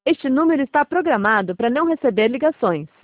Este número está programado para não receber ligações.